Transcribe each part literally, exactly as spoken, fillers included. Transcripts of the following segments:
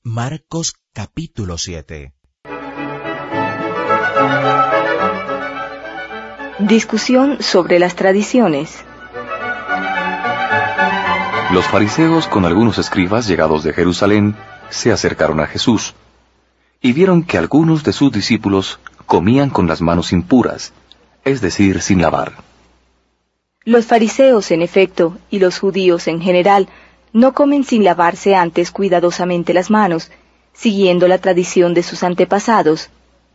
Marcos capítulo siete. Discusión sobre las tradiciones. Los fariseos con algunos escribas llegados de Jerusalén se acercaron a Jesús y vieron que algunos de sus discípulos comían con las manos impuras, es decir, sin lavar. Los fariseos, en efecto, y los judíos en general, no comen sin lavarse antes cuidadosamente las manos, siguiendo la tradición de sus antepasados.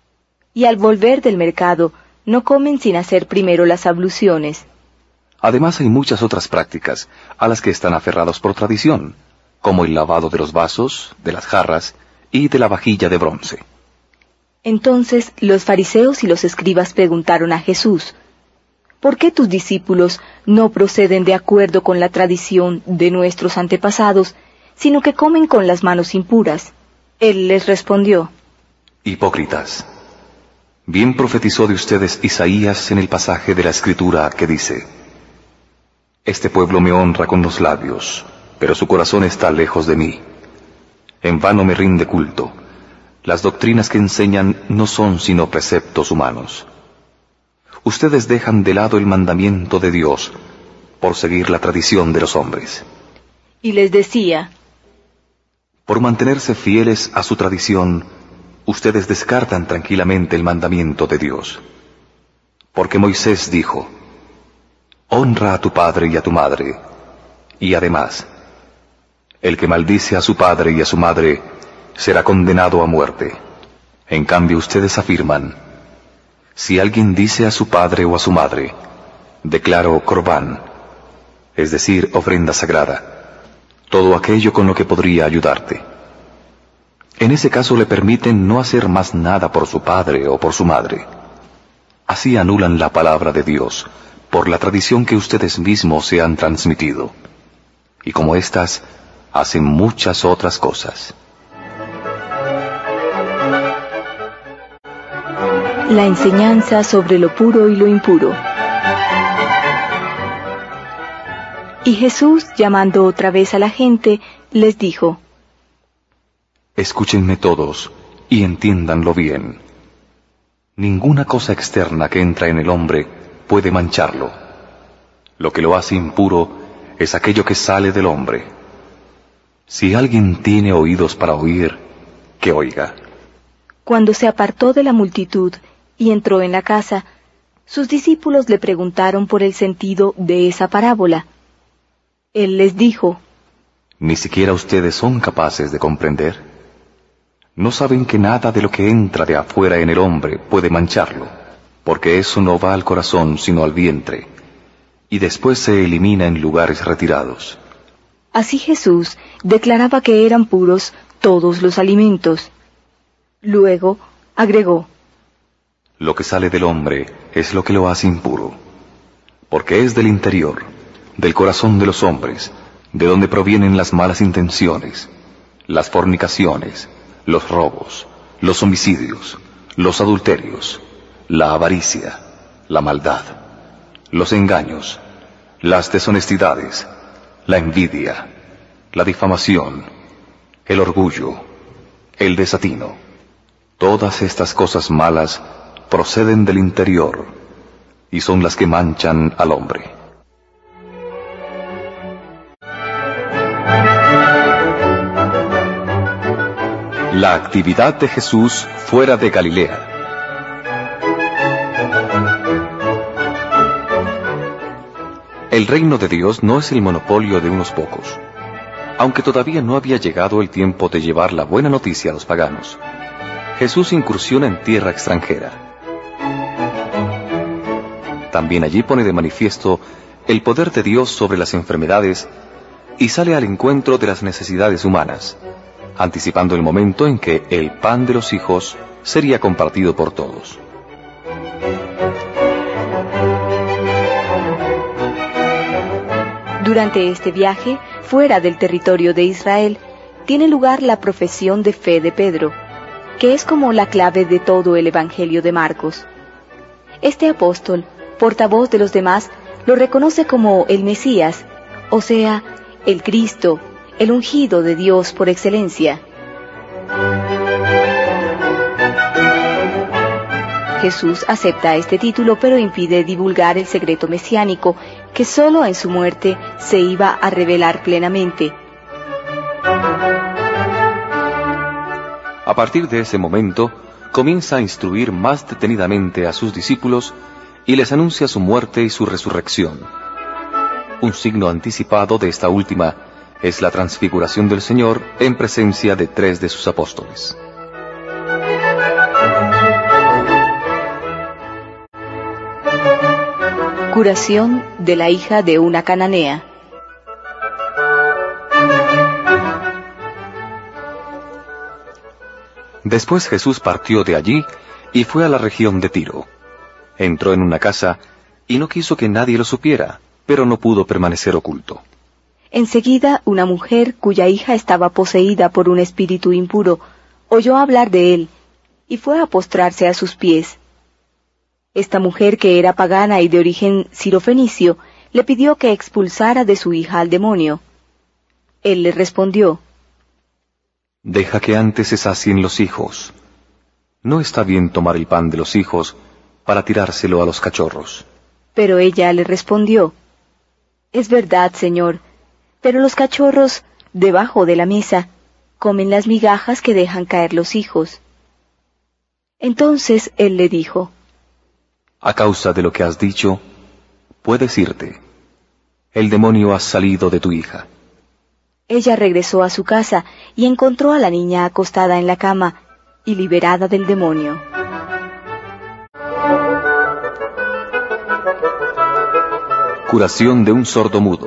Y al volver del mercado, no comen sin hacer primero las abluciones. Además hay muchas otras prácticas a las que están aferrados por tradición, como el lavado de los vasos, de las jarras y de la vajilla de bronce. Entonces los fariseos y los escribas preguntaron a Jesús: ¿por qué tus discípulos no proceden de acuerdo con la tradición de nuestros antepasados, sino que comen con las manos impuras? Él les respondió: Hipócritas, bien profetizó de ustedes Isaías en el pasaje de la Escritura que dice: Este pueblo me honra con los labios, pero su corazón está lejos de mí. En vano me rinde culto. Las doctrinas que enseñan no son sino preceptos humanos. Ustedes dejan de lado el mandamiento de Dios por seguir la tradición de los hombres. Y les decía: por mantenerse fieles a su tradición, ustedes descartan tranquilamente el mandamiento de Dios. Porque Moisés dijo: honra a tu padre y a tu madre, y además, el que maldice a su padre y a su madre será condenado a muerte. En cambio ustedes afirman: si alguien dice a su padre o a su madre, declaro corbán, es decir, ofrenda sagrada, todo aquello con lo que podría ayudarte. En ese caso le permiten no hacer más nada por su padre o por su madre. Así anulan la palabra de Dios por la tradición que ustedes mismos se han transmitido. Y como éstas, hacen muchas otras cosas. La enseñanza sobre lo puro y lo impuro. Y Jesús, llamando otra vez a la gente, les dijo: escúchenme todos y entiéndanlo bien. Ninguna cosa externa que entra en el hombre puede mancharlo. Lo que lo hace impuro es aquello que sale del hombre. Si alguien tiene oídos para oír, que oiga. Cuando se apartó de la multitud y entró en la casa, sus discípulos le preguntaron por el sentido de esa parábola. Él les dijo: ¿ni siquiera ustedes son capaces de comprender? ¿No saben que nada de lo que entra de afuera en el hombre puede mancharlo? Porque eso no va al corazón sino al vientre, y después se elimina en lugares retirados. Así Jesús declaraba que eran puros todos los alimentos. Luego agregó: lo que sale del hombre es lo que lo hace impuro, porque es del interior, del corazón de los hombres, de donde provienen las malas intenciones, las fornicaciones, los robos, los homicidios, los adulterios, la avaricia, la maldad, los engaños, las deshonestidades, la envidia, la difamación, el orgullo, el desatino. Todas estas cosas malas proceden del interior y son las que manchan al hombre. La actividad de Jesús fuera de Galilea. El reino de Dios no es el monopolio de unos pocos. Aunque todavía no había llegado el tiempo de llevar la buena noticia a los paganos, Jesús incursiona en tierra extranjera. También allí pone de manifiesto el poder de Dios sobre las enfermedades y sale al encuentro de las necesidades humanas, anticipando el momento en que el pan de los hijos sería compartido por todos. Durante este viaje, fuera del territorio de Israel, tiene lugar la profesión de fe de Pedro, que es como la clave de todo el Evangelio de Marcos. Este apóstol, portavoz de los demás, lo reconoce como el Mesías, o sea, el Cristo, el ungido de Dios por excelencia. Jesús acepta este título, pero impide divulgar el secreto mesiánico, que sólo en su muerte se iba a revelar plenamente. A partir de ese momento, comienza a instruir más detenidamente a sus discípulos y les anuncia su muerte y su resurrección. Un signo anticipado de esta última es la transfiguración del Señor en presencia de tres de sus apóstoles. Curación de la hija de una cananea. Después Jesús partió de allí y fue a la región de Tiro. Entró en una casa y no quiso que nadie lo supiera, pero no pudo permanecer oculto. Enseguida, una mujer cuya hija estaba poseída por un espíritu impuro oyó hablar de él y fue a postrarse a sus pies. Esta mujer, que era pagana y de origen sirofenicio, le pidió que expulsara de su hija al demonio. Él le respondió: Deja que antes se sacien los hijos. No está bien tomar el pan de los hijos para tirárselo a los cachorros. Pero ella le respondió: Es verdad, Señor, pero los cachorros, debajo de la mesa, comen las migajas que dejan caer los hijos. Entonces él le dijo: A causa de lo que has dicho, puedes irte. El demonio ha salido de tu hija. Ella regresó a su casa y encontró a la niña acostada en la cama y liberada del demonio. Curación de un sordomudo.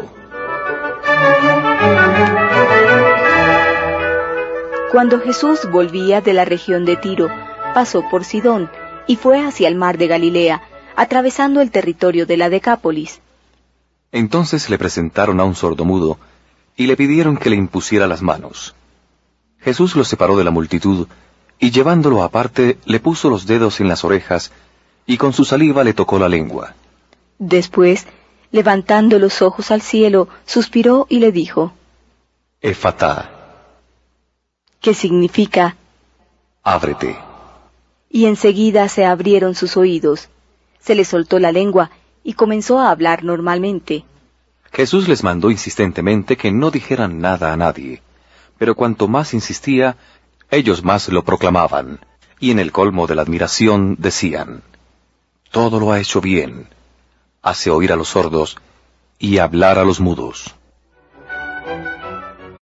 Cuando Jesús volvía de la región de Tiro, pasó por Sidón y fue hacia el mar de Galilea, atravesando el territorio de la Decápolis. Entonces le presentaron a un sordomudo y le pidieron que le impusiera las manos. Jesús lo separó de la multitud y llevándolo aparte le puso los dedos en las orejas y con su saliva le tocó la lengua. Después, levantando los ojos al cielo, suspiró y le dijo: Efatá, que significa ábrete. Y enseguida se abrieron sus oídos, se le soltó la lengua y comenzó a hablar normalmente. Jesús les mandó insistentemente que no dijeran nada a nadie, pero cuanto más insistía, ellos más lo proclamaban, y en el colmo de la admiración decían: Todo lo ha hecho bien, hace oír a los sordos y hablar a los mudos.